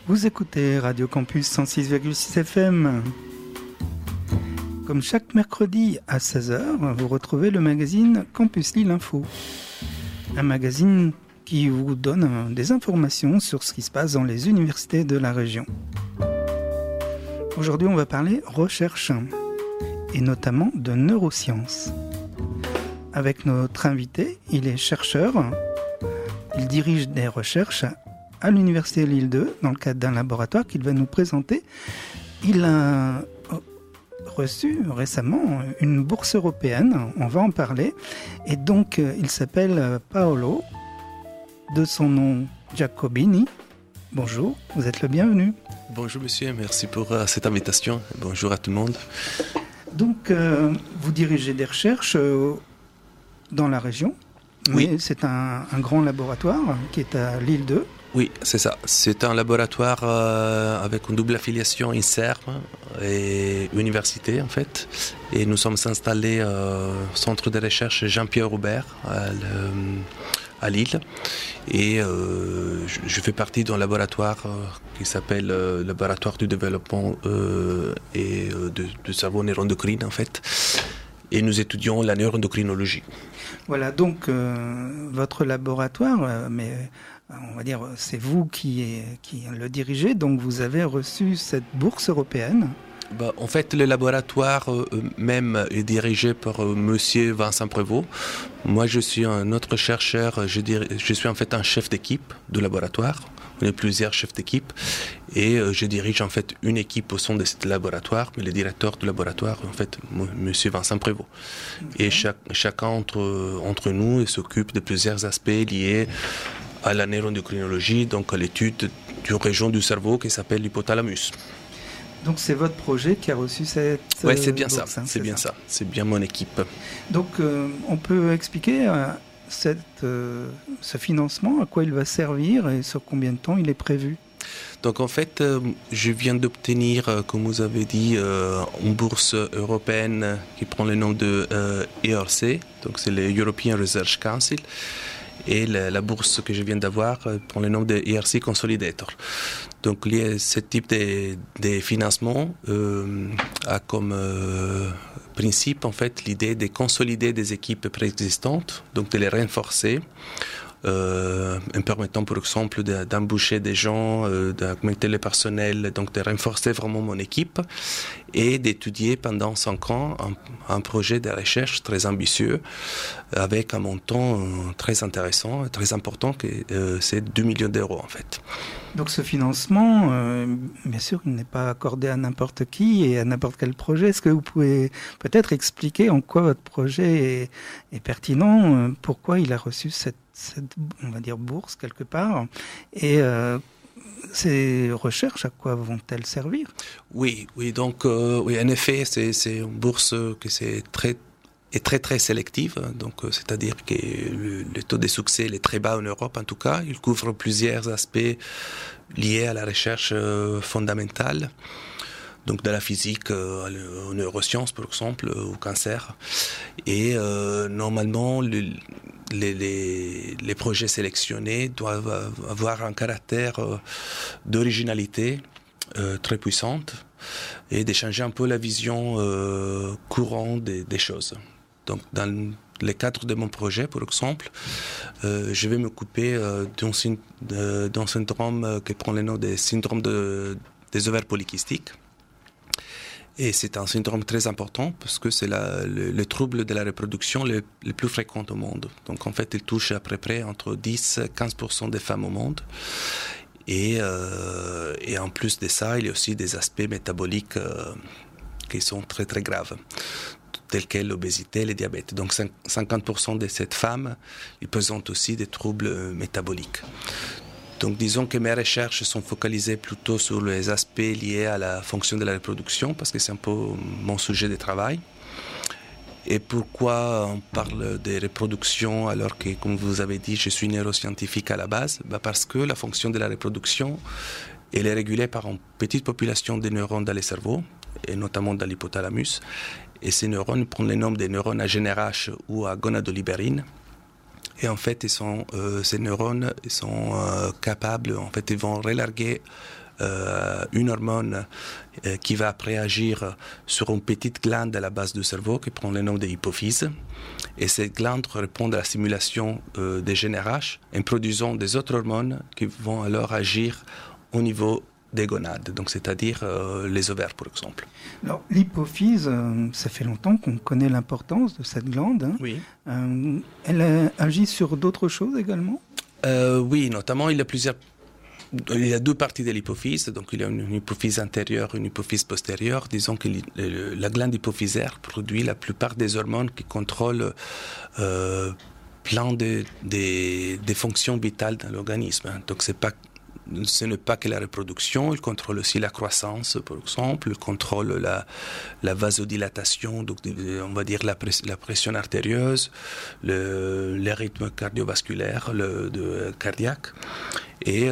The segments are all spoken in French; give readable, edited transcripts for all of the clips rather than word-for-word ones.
Vous écoutez Radio Campus 106,6 FM. Comme chaque mercredi à 16h, vous retrouvez le magazine Campus Lille Info. Un magazine qui vous donne des informations sur ce qui se passe dans les universités de la région. Aujourd'hui, on va parler recherche, et notamment de neurosciences. Avec notre invité, il est chercheur. Il dirige des recherches à l'Université Lille 2 dans le cadre d'un laboratoire qu'il va nous présenter. Il a reçu récemment une bourse européenne, on va en parler. Et donc, il s'appelle Paolo, de son nom Giacobini. Bonjour, vous êtes le bienvenu. Bonjour monsieur, merci pour cette invitation. Bonjour à tout le monde. Donc, vous dirigez des recherches dans la région, mais oui. C'est un grand laboratoire qui est à Lille 2. Oui, c'est ça. C'est un laboratoire avec une double affiliation INSERM et université en fait. Et nous sommes installés au centre de recherche Jean-Pierre Roubert à Lille. Et je fais partie d'un laboratoire qui s'appelle Laboratoire du développement et du cerveau neuroendocrine en fait. Et nous étudions la neuroendocrinologie. Voilà, donc votre laboratoire, mais on va dire c'est vous qui le dirigez, donc vous avez reçu cette bourse européenne. En fait, le laboratoire même est dirigé par monsieur Vincent Prévost. Moi, je suis un autre chercheur, je suis en fait un chef d'équipe du laboratoire. On est plusieurs chefs d'équipe et je dirige en fait une équipe au sein de ce laboratoire, mais le directeur du laboratoire, en fait, monsieur Vincent Prévost. Okay. Et chacun entre nous s'occupe de plusieurs aspects liés à la neuroendocrinologie, donc à l'étude d'une région du cerveau qui s'appelle l'hypothalamus. Donc c'est votre projet qui a reçu cette Oui, c'est bien bourse, ça, c'est bien ça, c'est bien mon équipe. Donc on peut expliquer ce financement, à quoi il va servir et sur combien de temps il est prévu? Donc en fait, je viens d'obtenir, comme vous avez dit, une bourse européenne qui prend le nom de ERC, donc c'est le European Research Council. Et la bourse que je viens d'avoir prend le nom de ERC Consolidator. Donc ce type de financement a comme principe en fait l'idée de consolider des équipes préexistantes, donc de les renforcer, en permettant par exemple d'embaucher des gens, d'augmenter le personnel, donc de renforcer vraiment mon équipe et d'étudier pendant 5 ans un projet de recherche très ambitieux avec un montant très intéressant, très important, c'est 2 millions d'euros en fait. Donc ce financement, bien sûr, il n'est pas accordé à n'importe qui et à n'importe quel projet. Est-ce que vous pouvez peut-être expliquer en quoi votre projet est pertinent, pourquoi il a reçu cette on va dire bourse quelque part, et ces recherches, à quoi vont-elles servir? Oui, donc oui, en effet, c'est une bourse qui est très sélective, donc c'est-à-dire que le taux de succès est très bas en Europe en tout cas. Il couvre plusieurs aspects liés à la recherche fondamentale. Donc de la physique aux neurosciences par exemple, au cancer. Et normalement, les projets sélectionnés doivent avoir un caractère d'originalité très puissante et d'échanger un peu la vision courante des choses. Donc dans le cadre de mon projet, par exemple, je vais m'occuper d'un syndrome qui prend le nom de syndrome des ovaires polykystiques. Et c'est un syndrome très important parce que c'est le trouble de la reproduction le plus fréquent au monde. Donc en fait, il touche à peu près entre 10 et 15% des femmes au monde. Et en plus de ça, il y a aussi des aspects métaboliques qui sont très très graves, tels que l'obésité et le diabète. Donc 50% de ces femmes, ils présentent aussi des troubles métaboliques. Donc disons que mes recherches sont focalisées plutôt sur les aspects liés à la fonction de la reproduction, parce que c'est un peu mon sujet de travail. Et pourquoi on parle de reproduction alors que, comme vous avez dit, je suis neuroscientifique à la base? Parce que la fonction de la reproduction, elle est régulée par une petite population de neurones dans le cerveau, et notamment dans l'hypothalamus. Et ces neurones prennent le nom des neurones à GnRH ou à gonadolibérine. Et en fait, ces neurones sont capables, en fait, ils vont relarguer une hormone qui va après agir sur une petite glande à la base du cerveau qui prend le nom de l'hypophyse. Et cette glande répond à la stimulation des GnRH en produisant des autres hormones qui vont alors agir au niveau des gonades, donc c'est-à-dire les ovaires par exemple. Alors l'hypophyse, ça fait longtemps qu'on connaît l'importance de cette glande. Hein. Oui. Elle agit sur d'autres choses également ? Oui, notamment il y a deux parties de l'hypophyse, donc il y a une hypophyse antérieure, une hypophyse postérieure. Disons que la glande hypophysaire produit la plupart des hormones qui contrôlent plein des fonctions vitales dans l'organisme. Donc ce n'est pas que la reproduction, il contrôle aussi la croissance, par exemple, il contrôle la vasodilatation, donc on va dire la pression artérieuse, le rythme cardiovasculaire, cardiaque. Et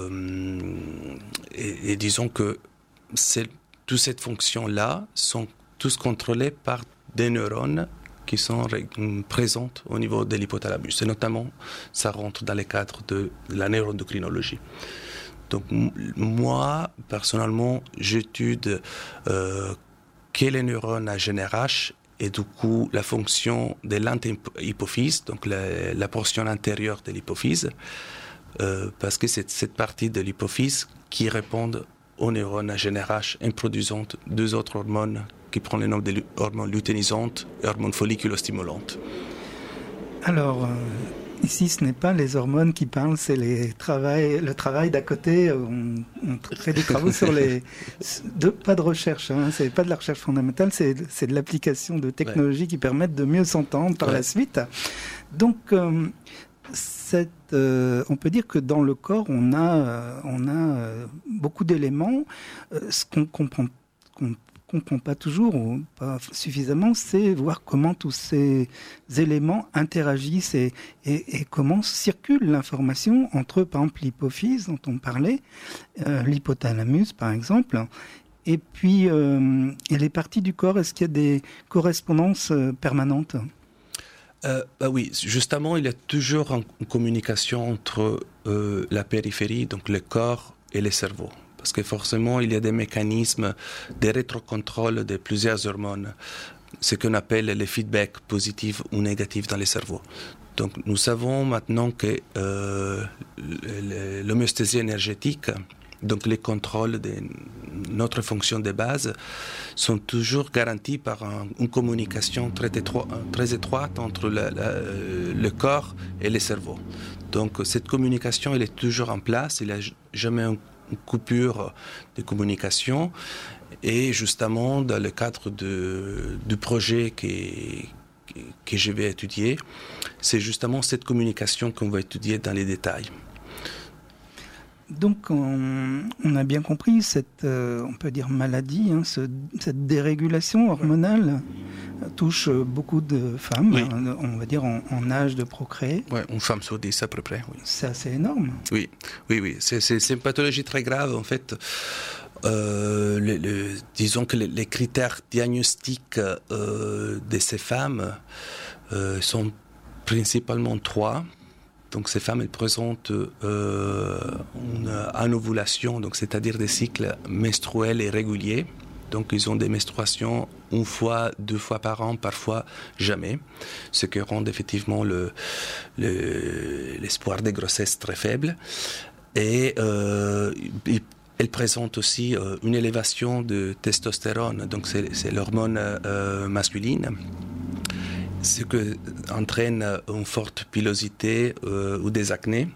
disons que toutes ces fonctions-là sont tous contrôlées par des neurones qui sont présentes au niveau de l'hypothalamus. Et notamment, ça rentre dans les cadres de la neuroendocrinologie. Donc moi, personnellement, j'étude quels neurones à GnRH et du coup la fonction de l'anti-hypophyse, donc la portion antérieure de l'hypophyse, parce que c'est cette partie de l'hypophyse qui répond aux neurones à GnRH en produisant deux autres hormones qui prennent le nom d'hormones lutéinisantes et hormones folliculostimulantes. Alors, ici, ce n'est pas les hormones qui parlent, c'est le travail d'à côté. On fait des travaux sur pas de recherche, hein, c'est pas de la recherche fondamentale, c'est de l'application de technologies qui permettent de mieux s'entendre par la suite. Donc, on peut dire que dans le corps, on a beaucoup d'éléments. Ce qu'on comprend pas toujours ou pas suffisamment, c'est voir comment tous ces éléments interagissent et comment circule l'information entre, par exemple, l'hypophyse dont on parlait, l'hypothalamus, par exemple, et puis les parties du corps. Est-ce qu'il y a des correspondances permanentes ? Oui, justement, il y a toujours une communication entre la périphérie, donc le corps, et le cerveau. Parce que forcément, il y a des mécanismes de rétrocontrôle de plusieurs hormones, ce qu'on appelle les feedbacks positifs ou négatifs dans le cerveau. Donc, nous savons maintenant que l'homéostasie énergétique, donc les contrôles de notre fonction de base, sont toujours garantis par une communication très étroite entre le corps et le cerveau. Donc, cette communication, elle est toujours en place, il n'y a jamais une coupure de communication. Et justement, dans le cadre du projet que je vais étudier, c'est justement cette communication qu'on va étudier dans les détails. Donc, on a bien compris cette, on peut dire maladie, hein, cette dérégulation hormonale touche beaucoup de femmes, oui. On va dire en âge de procréer. Oui, une femme sur 10 à peu près. Oui. C'est assez énorme. Oui. C'est une pathologie très grave en fait. Disons que les critères diagnostiques de ces femmes sont principalement 3. Donc ces femmes, elles présentent une anovulation, donc c'est-à-dire des cycles menstruels irréguliers. Donc ils ont des menstruations 1 fois, 2 fois par an, parfois jamais, ce qui rend effectivement l'espoir de grossesse très faible. Et elles présentent aussi une élévation de testostérone, donc c'est l'hormone masculine. Ce qui entraîne une forte pilosité ou des acnés,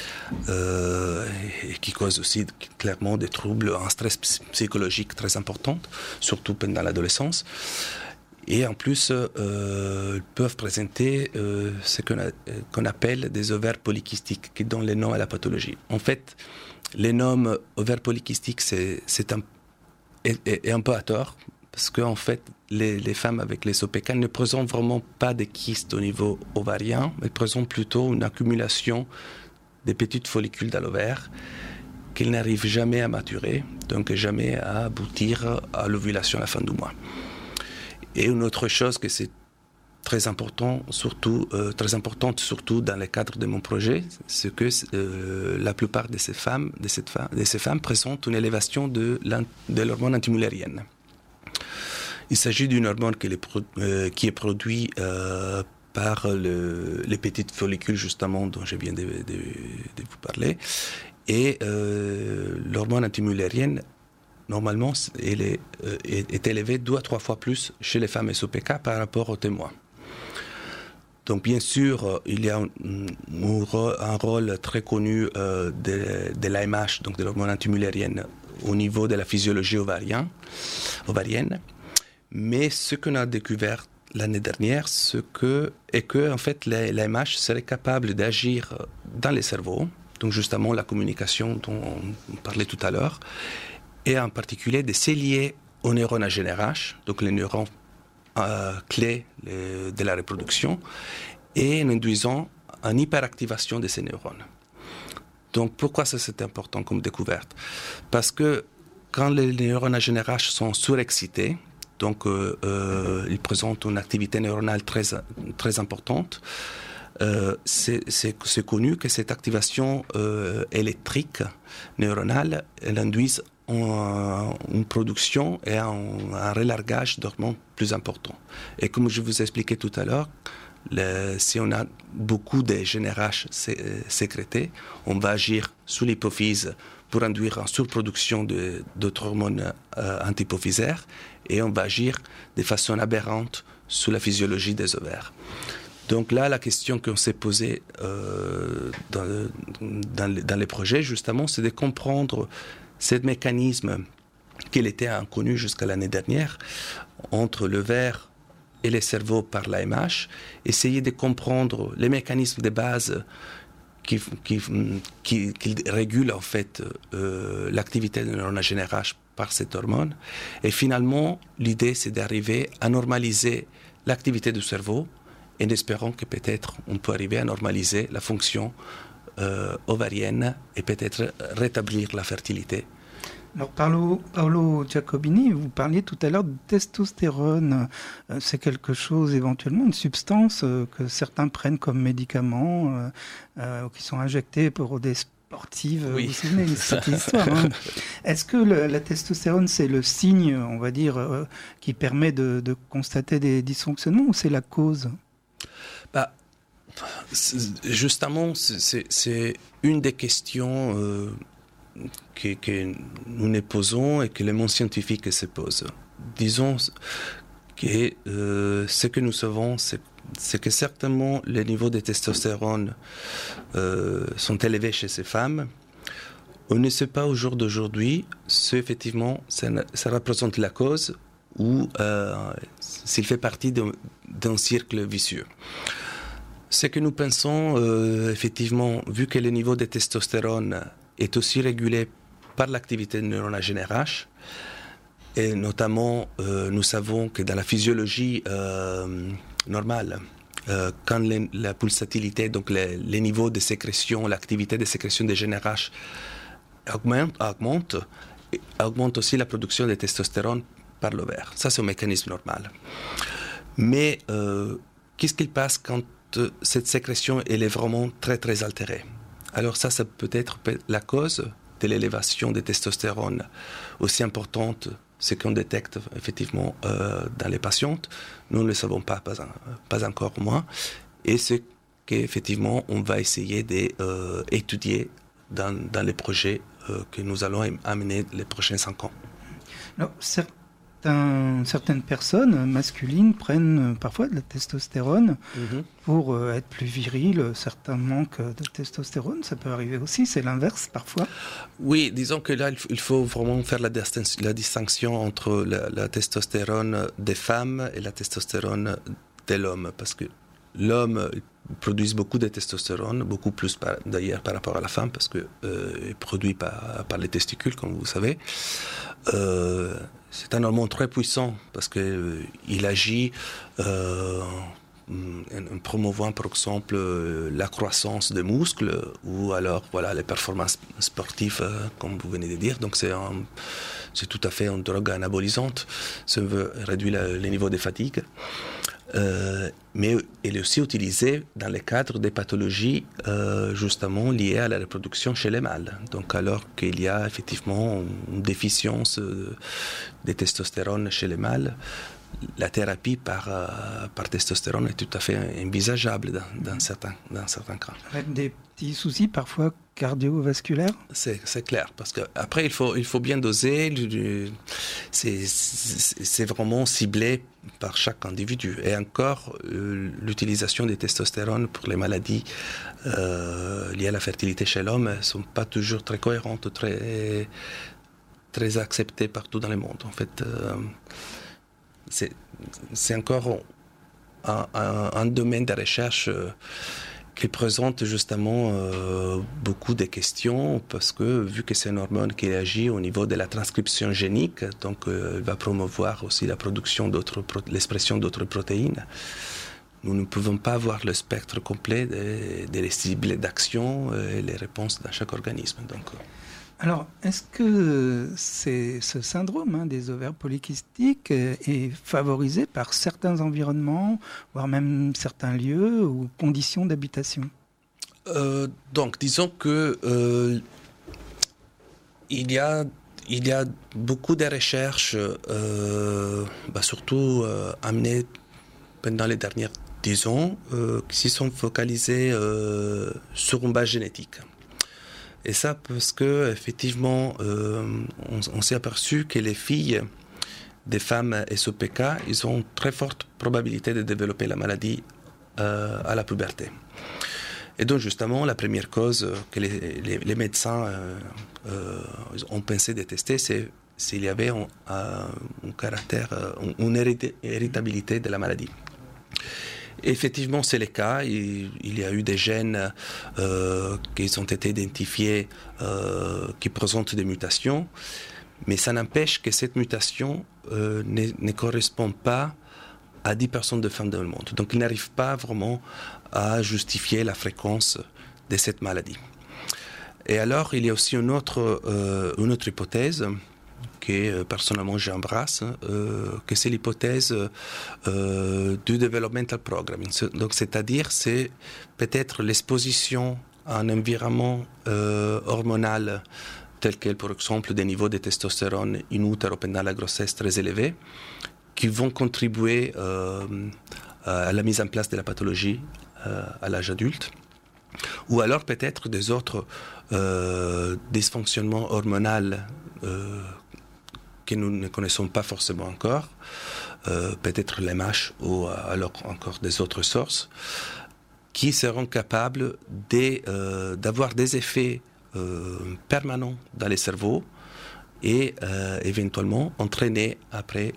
et qui cause aussi clairement des troubles, un stress psychologique très important, surtout pendant l'adolescence. Et en plus, ils peuvent présenter ce qu'on appelle des ovaires polykystiques, qui donnent le nom à la pathologie. En fait, le nom ovaire polykystique est un peu à tort, parce qu'en fait, les femmes avec les OPK ne présentent vraiment pas de kystes au niveau ovarien, mais présentent plutôt une accumulation des petites follicules dans l'ovaire qu'ils n'arrivent jamais à maturer, donc jamais à aboutir à l'ovulation à la fin du mois. Et une autre chose que c'est très importante, surtout dans le cadre de mon projet, c'est que la plupart de ces femmes présentent une élévation de l'hormone antimullérienne. Il s'agit d'une hormone qui est produite par les petites follicules, justement, dont je viens de vous parler. Et l'hormone antimullérienne, normalement, elle est élevée 2 à 3 fois plus chez les femmes SOPK par rapport aux témoins. Donc, bien sûr, il y a un rôle très connu de l'AMH, donc de l'hormone antimullérienne, au niveau de la physiologie ovarienne. Mais ce qu'on a découvert l'année dernière, est que en fait, l'AMH serait capable d'agir dans les cerveaux, donc justement la communication dont on parlait tout à l'heure, et en particulier de se lier aux neurones à GnRH, donc les neurones clés de la reproduction, et en induisant une hyperactivation de ces neurones. Donc pourquoi ça c'est important comme découverte? Parce que quand les neurones à GnRH sont surexcités, donc ils présentent une activité neuronale très importante, c'est connu que cette activation électrique neuronale, elle induise une production et un relargage d'hormones plus important. Et comme je vous ai expliqué tout à l'heure, si on a beaucoup de GnRH sécrétés, on va agir sous l'hypophyse pour induire une surproduction d'autres hormones antihypophysaires, et on va agir de façon aberrante sous la physiologie des ovaires. Donc là, la question qu'on s'est posée dans les projets, justement, c'est de comprendre ce mécanisme qui était inconnu jusqu'à l'année dernière entre l'ovaire et le cerveau par l'AMH, essayer de comprendre les mécanismes de base qui régulent en fait l'activité de neurones à GnRH par cette hormone. Et finalement, l'idée, c'est d'arriver à normaliser l'activité du cerveau, en espérant que peut-être on peut arriver à normaliser la fonction ovarienne et peut-être rétablir la fertilité. Alors Paolo Giacobini, vous parliez tout à l'heure de testostérone. C'est quelque chose, éventuellement, une substance que certains prennent comme médicament, qui sont injectés pour des sportives. Oui. Vous vous souvenez de cette histoire, hein? Est-ce que la testostérone, c'est le signe, on va dire, qui permet de constater des dysfonctionnements, ou c'est la cause? Justement, c'est une des questions que nous nous posons et que le monde scientifique se pose. Disons que ce que nous savons, c'est que certainement les niveaux de testostérone sont élevés chez ces femmes. On ne sait pas au jour d'aujourd'hui si effectivement ça représente la cause ou s'il fait partie d'un cercle vicieux. Ce que nous pensons, effectivement, vu que le niveau de testostérone est aussi régulé par l'activité de neurones à GnRH, et notamment, nous savons que dans la physiologie normale, quand la pulsatilité, donc les niveaux de sécrétion, l'activité de sécrétion de GnRH augmente aussi la production de testostérone par l'ovaire. Ça, c'est un mécanisme normal. Mais qu'est-ce qu'il passe quand cette sécrétion elle est vraiment très très altérée? Alors ça peut être la cause de l'élévation de testostérone aussi importante, ce qu'on détecte effectivement dans les patientes. Nous ne le savons pas encore au moins, et ce qu'effectivement on va essayer d'étudier dans les projets que nous allons amener les prochains 5 ans. Alors, certaines personnes masculines prennent parfois de la testostérone pour être plus viriles. Certains manquent de testostérone, ça peut arriver aussi, c'est l'inverse parfois. Oui, disons que là, il faut vraiment faire la distinction entre la testostérone des femmes et la testostérone de l'homme, parce que l'homme produit beaucoup de testostérone, beaucoup plus d'ailleurs par rapport à la femme, parce que est produit par les testicules, comme vous savez. C'est un hormone très puissant parce qu'il agit en promouvant par exemple la croissance des muscles ou alors les performances sportives comme vous venez de dire. Donc c'est tout à fait une drogue anabolisante. Ça veut réduire les niveaux de fatigue. Mais elle est aussi utilisée dans le cadre des pathologies justement liées à la reproduction chez les mâles. Donc alors qu'il y a effectivement une déficience de testostérone chez les mâles, la thérapie par testostérone est tout à fait envisageable dans certains cas. Avec des petits soucis parfois cardiovasculaires. C'est clair, parce qu'après il faut bien doser, c'est vraiment ciblé par chaque individu. Et encore, l'utilisation des testostérone pour les maladies liées à la fertilité chez l'homme ne sont pas toujours très cohérentes, très acceptées partout dans le monde. En fait, c'est encore un domaine de recherche qui présente justement beaucoup de questions, parce que vu que c'est une hormone qui agit au niveau de la transcription génique, donc elle va promouvoir aussi la production l'expression d'autres protéines. Nous ne pouvons pas avoir le spectre complet des cibles d'action et les réponses dans chaque organisme. Donc, alors, est-ce que ce syndrome des ovaires polykystiques est favorisé par certains environnements, voire même certains lieux ou conditions d'habitation ? Donc, disons que il y a beaucoup de recherches, surtout amenées pendant les dernières 10 ans, qui se sont focalisées sur une base génétique. Et ça parce que effectivement, on s'est aperçu que les filles des femmes SOPK, ils ont une très forte probabilité de développer la maladie à la puberté. Et donc justement, la première cause que les médecins ont pensé de tester, c'est s'il y avait un caractère, une héritabilité de la maladie. Effectivement, c'est le cas. Il y a eu des gènes qui ont été identifiés qui présentent des mutations, mais ça n'empêche que cette mutation ne correspond pas à 10% de femmes dans le monde. Donc, il n'arrive pas vraiment à justifier la fréquence de cette maladie. Et alors, il y a aussi une autre hypothèse que personnellement j'embrasse, que c'est l'hypothèse du developmental programming. Donc, c'est-à-dire, c'est peut-être l'exposition à un environnement hormonal tel que, par exemple, des niveaux de testostérone in utero pendant la grossesse très élevés, qui vont contribuer à la mise en place de la pathologie à l'âge adulte. Ou alors peut-être des autres dysfonctionnements hormonaux que nous ne connaissons pas forcément encore, peut-être l'MH ou alors encore des autres sources, qui seront capables d'avoir des effets permanents dans les cerveaux et éventuellement entraîner après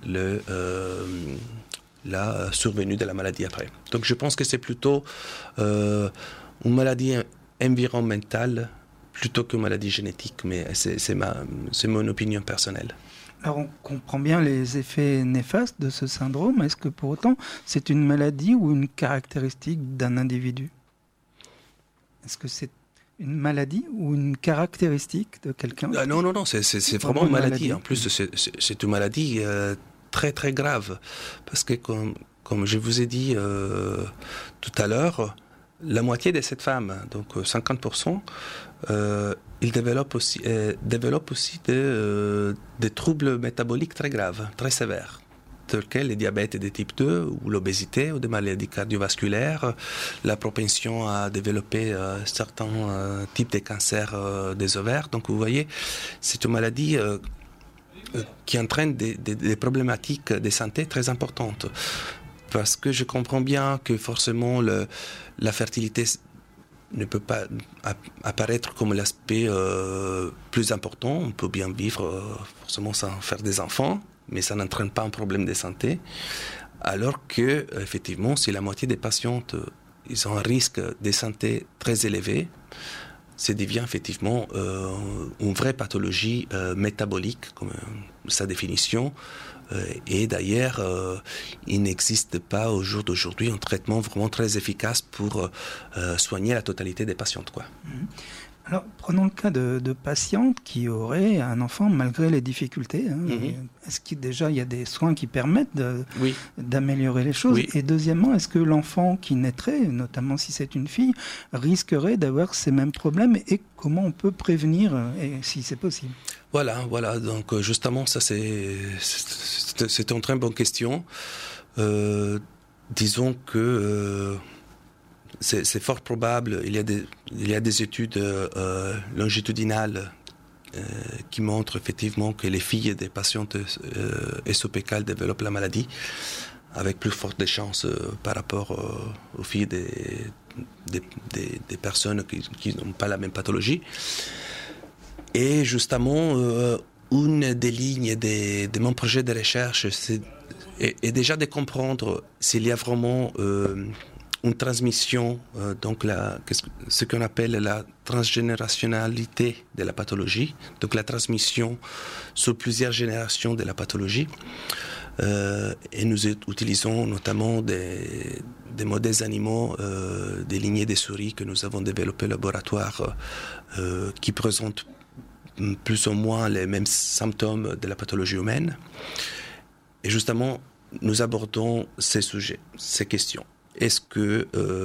la survenue de la maladie après. Donc je pense que c'est plutôt une maladie environnementale plutôt qu'une maladie génétique, mais c'est mon opinion personnelle. Alors on comprend bien les effets néfastes de ce syndrome. Est-ce que pour autant c'est une maladie ou une caractéristique d'un individu ? Est-ce que c'est une maladie ou une caractéristique de quelqu'un ? Non, c'est vraiment une maladie. En plus, c'est une maladie très très grave. Parce que comme je vous ai dit tout à l'heure, la moitié de cette femme, donc 50%, ils développent aussi des troubles métaboliques très graves, très sévères, tels que le diabète de type 2 ou l'obésité ou des maladies cardiovasculaires, la propension à développer certains types de cancers des ovaires. Donc vous voyez, c'est une maladie qui entraîne des problématiques de santé très importantes. Parce que je comprends bien que forcément la fertilité ne peut pas apparaître comme l'aspect plus important. On peut bien vivre forcément sans faire des enfants, mais ça n'entraîne pas un problème de santé. Alors que, effectivement, si la moitié des patientes ils ont un risque de santé très élevé, ça devient effectivement une vraie pathologie métabolique, comme sa définition. Et d'ailleurs, il n'existe pas au jour d'aujourd'hui un traitement vraiment très efficace pour soigner la totalité des patientes, quoi. Alors, prenons le cas de patientes qui auraient un enfant malgré les difficultés. Est-ce qu'il déjà il y a des soins qui permettent d'améliorer les choses? Et deuxièmement, est-ce que l'enfant qui naîtrait, notamment si c'est une fille, risquerait d'avoir ces mêmes problèmes et comment on peut prévenir et si c'est possible? Voilà. Donc justement, ça c'est une très bonne question. Disons que c'est fort probable. Il y a des études longitudinales qui montrent effectivement que les filles des patientes SOPK développent la maladie avec plus fortes chances par rapport aux filles des personnes qui n'ont pas la même pathologie. Et justement, une des lignes de mon projet de recherche est déjà de comprendre s'il y a vraiment une transmission, donc ce qu'on appelle la transgénérationnalité de la pathologie, donc la transmission sur plusieurs générations de la pathologie. Et nous utilisons notamment des modèles animaux, des lignées de souris que nous avons développées au laboratoire qui présentent plus ou moins les mêmes symptômes de la pathologie humaine. Et justement, nous abordons ces sujets, ces questions. Est-ce que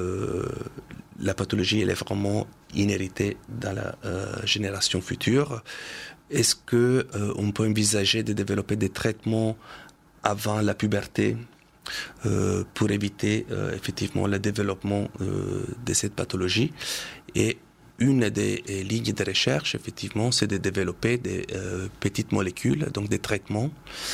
la pathologie elle est vraiment inhéritée dans la génération future? Est-ce qu'on peut envisager de développer des traitements avant la puberté pour éviter effectivement le développement de cette pathologie? Et une des lignes de recherche, effectivement, c'est de développer des petites molécules, donc des traitements,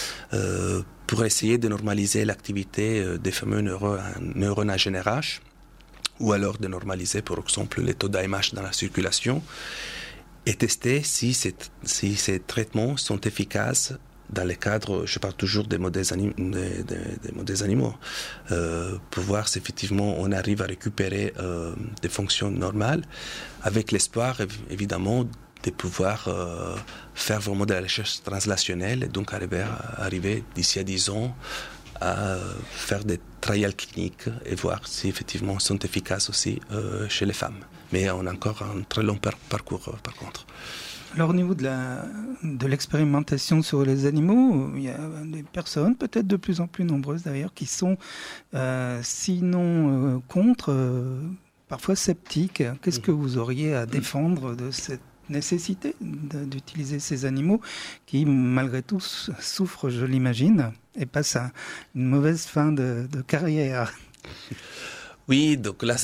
pour essayer de normaliser l'activité des fameux neurones GnRH, ou alors de normaliser, par exemple, les taux d'AMH dans la circulation, et tester si ces traitements sont efficaces dans le cadre, je parle toujours des modèles animaux, pour voir si effectivement on arrive à récupérer des fonctions normales, avec l'espoir évidemment de pouvoir faire vraiment de la recherche translationnelle et donc arriver d'ici à 10 ans à faire des trials cliniques et voir si effectivement ils sont efficaces aussi chez les femmes. Mais on a encore un très long parcours par contre. Alors au niveau de l'expérimentation sur les animaux, il y a des personnes, peut-être de plus en plus nombreuses d'ailleurs, qui sont sinon contre, parfois sceptiques. Qu'est-ce que vous auriez à défendre de cette nécessité d'utiliser ces animaux qui, malgré tout, souffrent, je l'imagine, et passent à une mauvaise fin de carrière? Oui, donc là,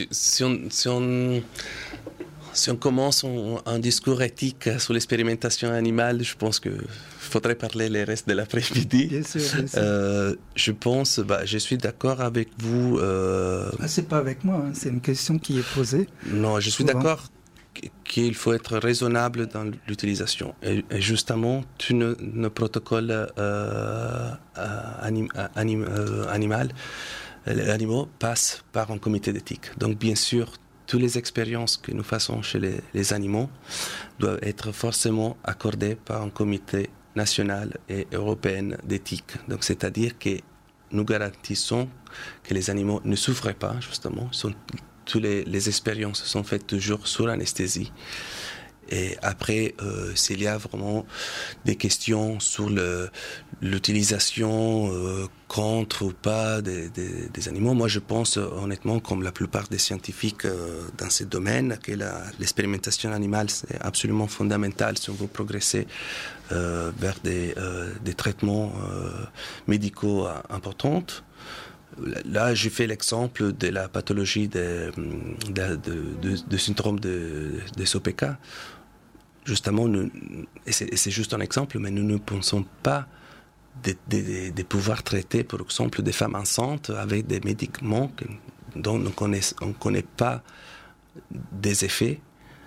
si on commence un discours éthique sur l'expérimentation animale, je pense qu'il faudrait parler le reste de l'après-midi. Bien sûr, bien sûr. Je pense, je suis d'accord avec vous. C'est pas avec moi, c'est une question qui est posée. Non, je suis d'accord qu'il faut être raisonnable dans l'utilisation. Et justement, tous nos protocoles animaux passent par un comité d'éthique. Donc, bien sûr, toutes les expériences que nous faisons chez les animaux doivent être forcément accordées par un comité national et européen d'éthique. Donc, c'est-à-dire que nous garantissons que les animaux ne souffrent pas, justement. Toutes les expériences sont faites toujours sous anesthésie. Et après, s'il y a vraiment des questions sur l'utilisation contre ou pas des animaux, moi je pense honnêtement, comme la plupart des scientifiques dans ce domaine, que l'expérimentation animale c'est absolument fondamental si on veut progresser vers des traitements médicaux importants. Là, j'ai fait l'exemple de la pathologie de syndrome de SOPK. Justement, c'est juste un exemple, mais nous ne pensons pas de pouvoir traiter, par exemple, des femmes enceintes avec des médicaments dont on ne connaît pas des effets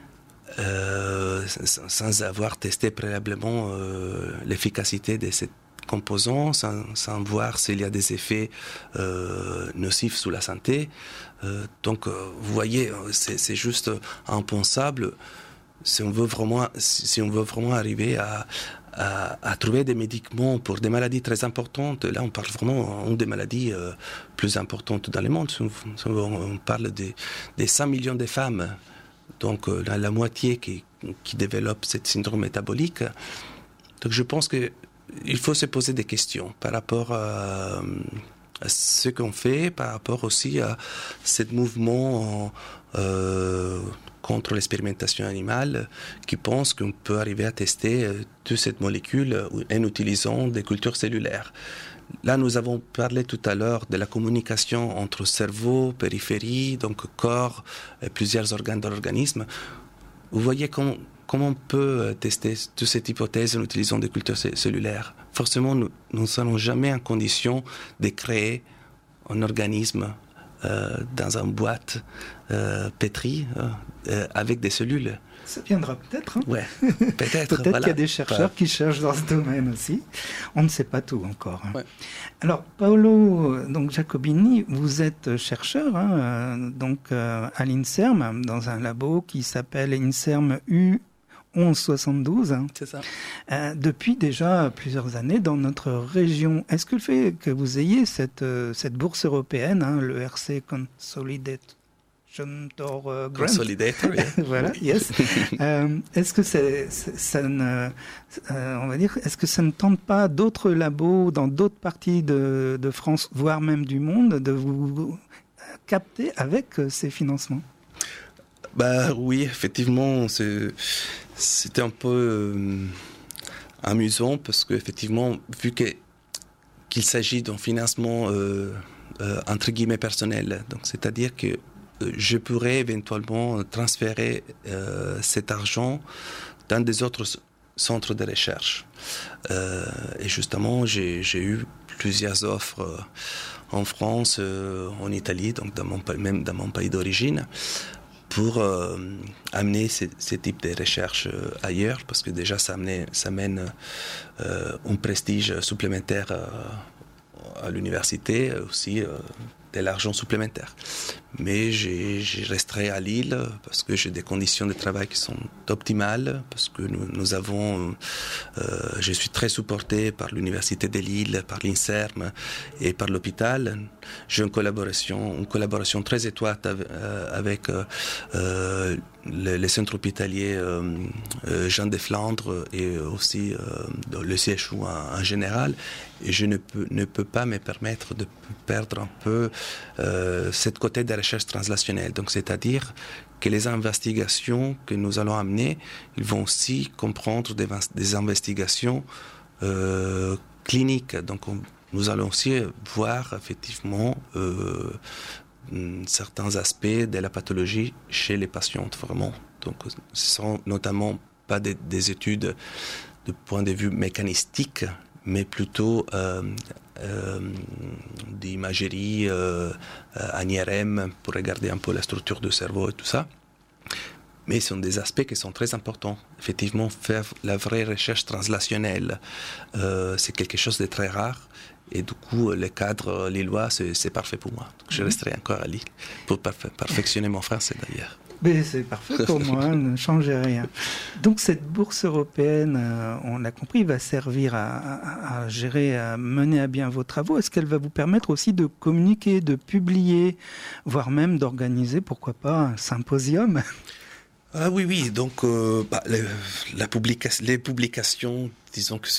sans avoir testé préalablement l'efficacité de cette composants sans voir s'il y a des effets nocifs sur la santé. Donc, vous voyez, c'est juste impensable si on veut vraiment arriver à trouver des médicaments pour des maladies très importantes. Là, on parle vraiment des maladies plus importantes dans le monde. On parle des 100 millions de femmes donc la moitié qui développe cette syndrome métabolique. Donc je pense qu'il faut se poser des questions par rapport à ce qu'on fait, par rapport aussi à ce mouvement contre l'expérimentation animale qui pense qu'on peut arriver à tester toute cette molécule en utilisant des cultures cellulaires. Là, nous avons parlé tout à l'heure de la communication entre cerveau, périphérie, donc corps et plusieurs organes de l'organisme. Vous voyez comment on peut tester toute cette hypothèse en utilisant des cultures cellulaires. Forcément, nous ne serons jamais en condition de créer un organisme dans une boîte pétrie avec des cellules. Ça viendra peut-être. Hein. Ouais, peut-être. Peut-être qu'il y a des chercheurs qui cherchent dans ce domaine aussi. On ne sait pas tout encore. Hein. Ouais. Alors, Paolo Giacobini, vous êtes chercheur à l'INSERM, dans un labo qui s'appelle INSERM U1172. Hein. C'est ça. Depuis déjà plusieurs années dans notre région. Est-ce que le fait que vous ayez cette bourse européenne, hein, le RC Consolidator Grant. Consolidator, yeah. Voilà, yes. Est-ce que est-ce que ça ne tente pas d'autres labos dans d'autres parties de France, voire même du monde, de vous capter avec ces financements? Oui, effectivement, c'était un peu amusant parce qu'effectivement, vu qu'il s'agit d'un financement entre guillemets personnel, donc c'est-à-dire que je pourrais éventuellement transférer cet argent dans des autres centres de recherche. Et justement, j'ai eu plusieurs offres en France, en Italie, donc même dans mon pays d'origine, pour amener ce type de recherche ailleurs, parce que déjà ça mène un prestige supplémentaire à l'université, aussi de l'argent supplémentaire. Mais je resterai à Lille parce que j'ai des conditions de travail qui sont optimales, parce que nous avons, je suis très supporté par l'université de Lille, par l'INSERM et par l'hôpital. J'ai une collaboration très étroite avec les centres hospitaliers Jean de Flandre et aussi le CHU en général. Et je ne peux pas me permettre de perdre un peu cette côté de recherche translationnelle. Donc, c'est-à-dire que les investigations que nous allons amener, ils vont aussi comprendre des investigations cliniques. Donc, nous allons aussi voir effectivement certains aspects de la pathologie chez les patientes, vraiment. Donc, ce sont notamment pas des études de point de vue mécanistique, mais plutôt d'imagerie en IRM pour regarder un peu la structure du cerveau et tout ça. Mais ce sont des aspects qui sont très importants. Effectivement, faire la vraie recherche translationnelle, c'est quelque chose de très rare. Et du coup, le cadre lillois, c'est parfait pour moi. Donc, je resterai encore à Lille pour perfectionner mon français d'ailleurs. Mais c'est parfait pour moi, ne changez rien. Donc cette bourse européenne, on l'a compris, va servir à gérer, à mener à bien vos travaux. Est-ce qu'elle va vous permettre aussi de communiquer, de publier, voire même d'organiser, pourquoi pas, un symposium ? Ah oui. Donc, les publications, disons que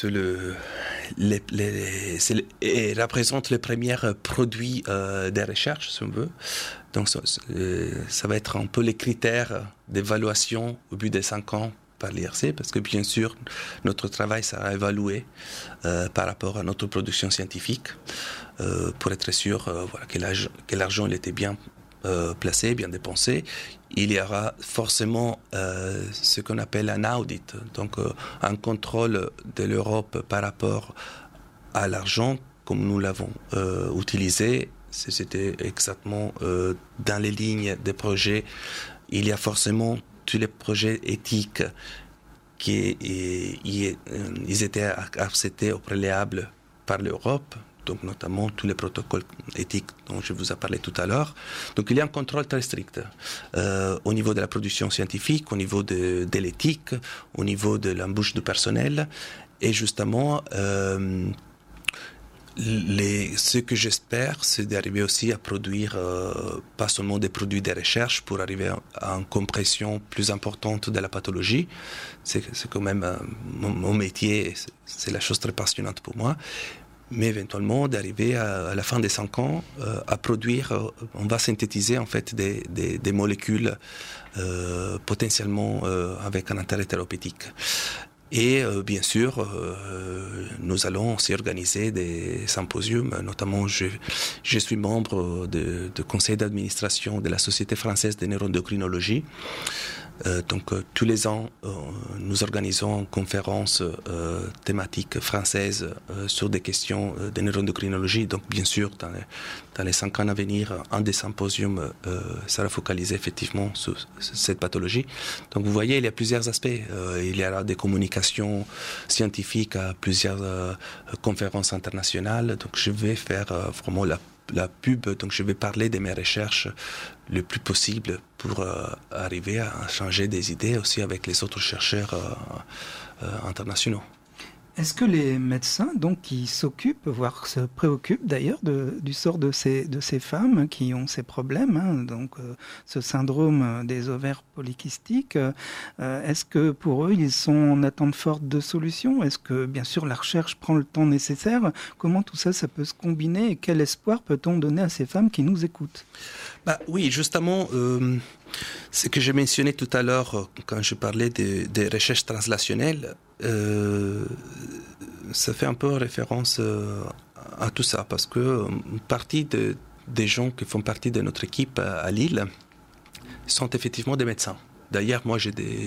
représente les premiers produits des recherches, si on veut. Donc, ça va être un peu les critères d'évaluation au bout des 5 ans par l'IRC, parce que bien sûr, notre travail sera évalué par rapport à notre production scientifique, pour être sûr que l'argent il était bien placé, bien dépensé. Il y aura forcément ce qu'on appelle un audit, donc un contrôle de l'Europe par rapport à l'argent, comme nous l'avons utilisé. C'était exactement dans les lignes des projets. Il y a forcément tous les projets éthiques qui ils étaient acceptés au préalable par l'Europe. Donc notamment tous les protocoles éthiques dont je vous ai parlé tout à l'heure. Donc il y a un contrôle très strict au niveau de la production scientifique, au niveau de l'éthique, au niveau de l'embauche du personnel. Et justement, Ce que j'espère, c'est d'arriver aussi à produire pas seulement des produits de recherche pour arriver à une compréhension plus importante de la pathologie. C'est quand même mon métier, c'est la chose très passionnante pour moi. Mais éventuellement d'arriver à la fin des 5 ans à produire, on va synthétiser en fait des molécules potentiellement avec un intérêt thérapeutique. Et bien sûr, nous allons aussi organiser des symposiums, notamment je suis membre du conseil d'administration de la Société française de neuroendocrinologie. Donc tous les ans, nous organisons une conférence thématique française sur des questions de neuroendocrinologie. Donc bien sûr, dans les 5 ans à venir, un des symposiums sera focalisé effectivement sur cette pathologie. Donc vous voyez, il y a plusieurs aspects. Il y aura des communications scientifiques à plusieurs conférences internationales. Donc je vais faire vraiment la pub, donc je vais parler de mes recherches le plus possible pour arriver à changer des idées aussi avec les autres chercheurs internationaux. Est-ce que les médecins donc, qui s'occupent, voire se préoccupent d'ailleurs du sort de ces femmes qui ont ces problèmes, donc ce syndrome des ovaires polykystiques, est-ce que pour eux ils sont en attente forte de solutions? Est-ce que bien sûr la recherche prend le temps nécessaire? Comment tout ça peut se combiner et quel espoir peut-on donner à ces femmes qui nous écoutent? Oui, justement, ce que j'ai mentionné tout à l'heure quand je parlais des recherches translationnelles, ça fait un peu référence à tout ça, parce que une partie des gens qui font partie de notre équipe à Lille sont effectivement des médecins. D'ailleurs, moi, j'ai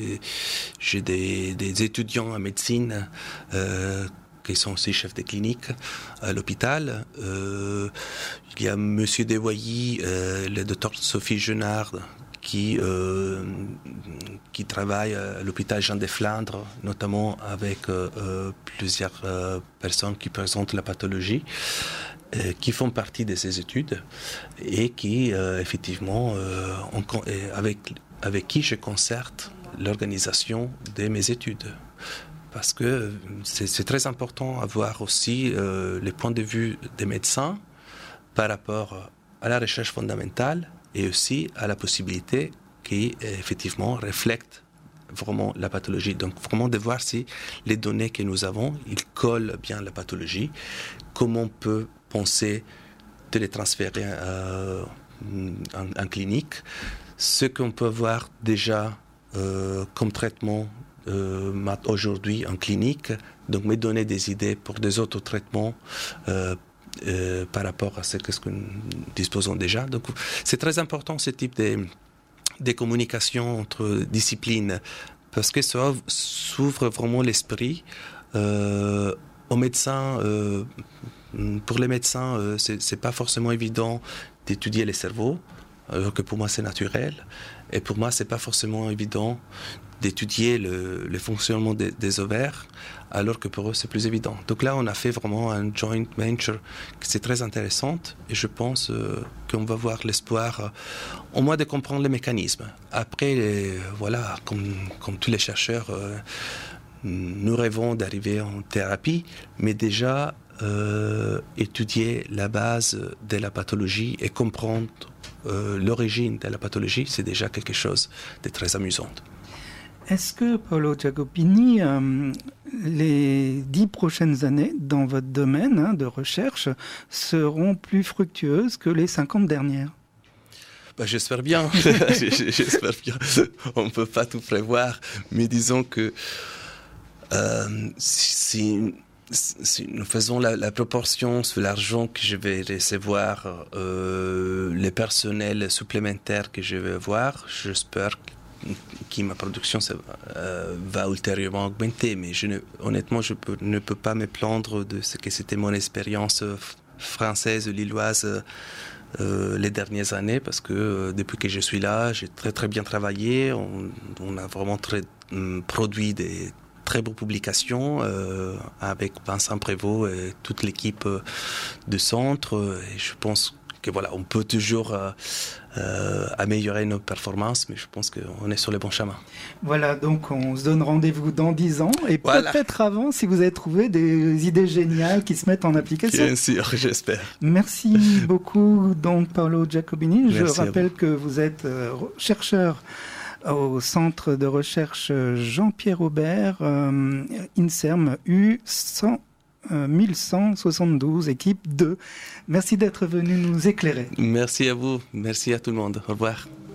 des étudiants en médecine qui sont aussi chefs de clinique à l'hôpital. Il y a M. Desvoilly, le docteur Sophie Genard, qui travaille à l'hôpital Jean de Flandre, notamment avec plusieurs personnes qui présentent la pathologie, qui font partie de ces études et qui, effectivement, avec qui je concerte l'organisation de mes études. Parce que c'est très important d'avoir aussi les points de vue des médecins par rapport à la recherche fondamentale et aussi à la possibilité qui, effectivement, reflète vraiment la pathologie. Donc, vraiment de voir si les données que nous avons, ils collent bien à la pathologie, comment on peut penser de les transférer en clinique, ce qu'on peut avoir déjà comme traitement aujourd'hui en clinique, donc me donner des idées pour des autres traitements par rapport à ce que nous disposons déjà. Donc, c'est très important ce type de communication entre disciplines parce que ça s'ouvre vraiment l'esprit aux médecins. Pour les médecins, c'est pas forcément évident d'étudier les cerveaux, alors que pour moi c'est naturel. Et pour moi, c'est pas forcément évident d'étudier le fonctionnement des ovaires, alors que pour eux, c'est plus évident. Donc là, on a fait vraiment un joint venture qui c'est très intéressant et je pense qu'on va voir l'espoir, au moins de comprendre les mécanismes. Après, voilà, comme tous les chercheurs, nous rêvons d'arriver en thérapie, mais déjà étudier la base de la pathologie et comprendre l'origine de la pathologie, c'est déjà quelque chose de très amusant. Est-ce que, Paolo Giacopini, les 10 prochaines années dans votre domaine de recherche seront plus fructueuses que les 50 dernières? J'espère bien. J'espère bien. On ne peut pas tout prévoir, mais disons que si nous faisons la proportion sur l'argent que je vais recevoir, les personnels supplémentaires que je vais avoir, j'espère que ma production va ultérieurement augmenter. Mais honnêtement, je ne peux pas me plaindre de ce que c'était mon expérience française, lilloise, les dernières années, parce que depuis que je suis là, j'ai très très bien travaillé. On a vraiment produit des très beaux publications avec Vincent Prévost et toute l'équipe de centre. Et je pense que voilà, on peut toujours améliorer nos performances, mais je pense qu'on est sur le bon chemin. Voilà, donc on se donne rendez-vous dans 10 ans et Voilà. peut-être avant si vous avez trouvé des idées géniales qui se mettent en application. Bien sûr, j'espère. Merci beaucoup, donc Paolo Giacobini. Je Merci rappelle que vous êtes chercheur au centre de recherche Jean-Pierre Aubert, INSERM U100. 1172, équipe 2. Merci d'être venu nous éclairer. Merci à vous, merci à tout le monde. Au revoir.